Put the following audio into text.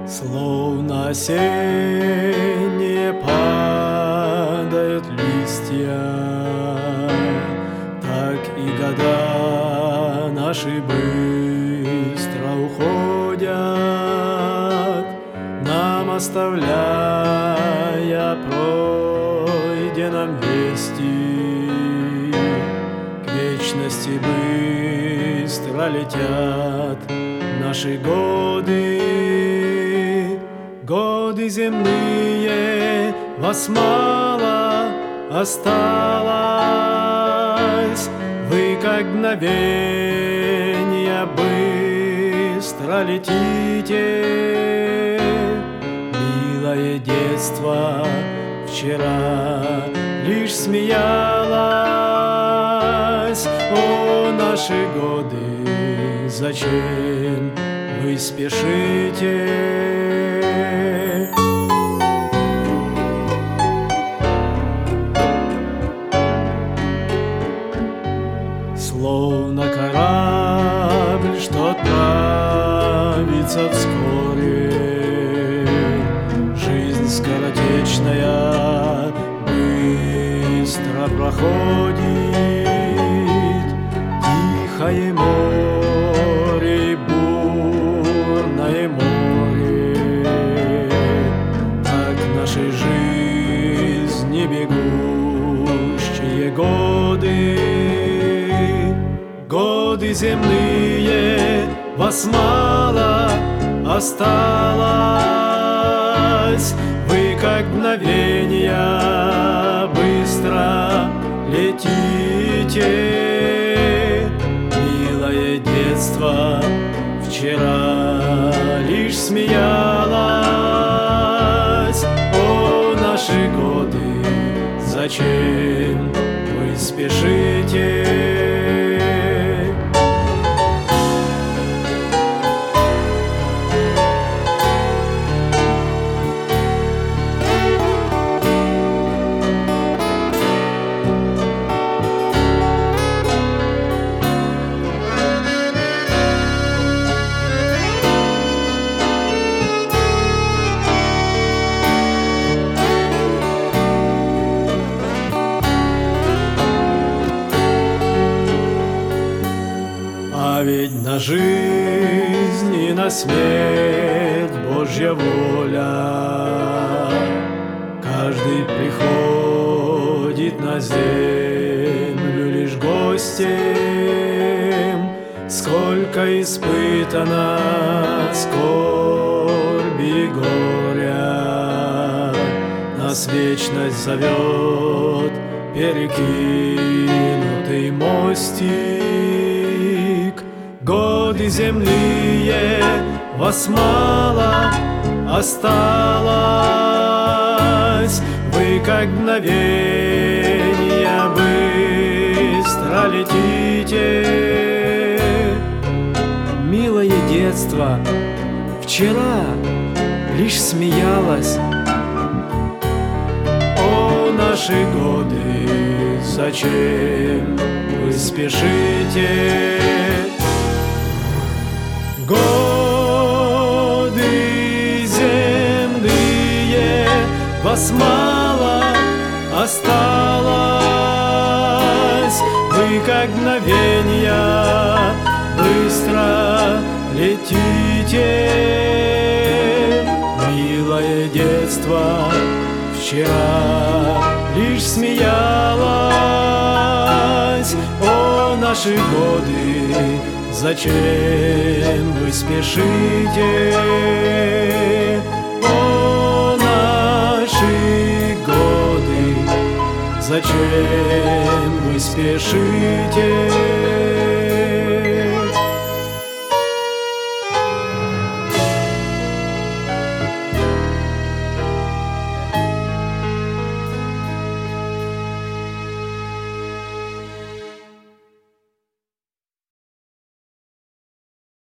Словно осенние падают листья, так и года наши быстро уходят, нам оставляя пройденном вести. К вечности быстро летят наши годы. Годы земные, вас мало осталось, вы как мгновенья быстро летите. Милое детство вчера лишь смеялось. О, наши годы, зачем вы спешите? Словно корабль, что отправится вскоре, жизнь скоротечная быстро проходит. Тихое море, бурное море, так нашей жизни бегущие годы. Годы земные, вас мало осталось, вы как мгновенья быстро летите. Милое детство вчера лишь смеялось. О, наши годы, зачем вы спешите? А ведь на жизнь и на смерть Божья воля. Каждый приходит на землю лишь гостем. Сколько испытано скорби и горя, нас вечность зовет перекинутый мостик. Годы земные, вас мало осталось, вы как мгновенья быстро летите. Милое детство вчера лишь смеялось. О, наши годы, зачем вы спешите? Годы земные, вас мало осталось, вы как мгновенья быстро летите. Милое детство вчера лишь смеялось. О, наши годы, зачем вы спешите? О, наши годы, зачем вы спешите?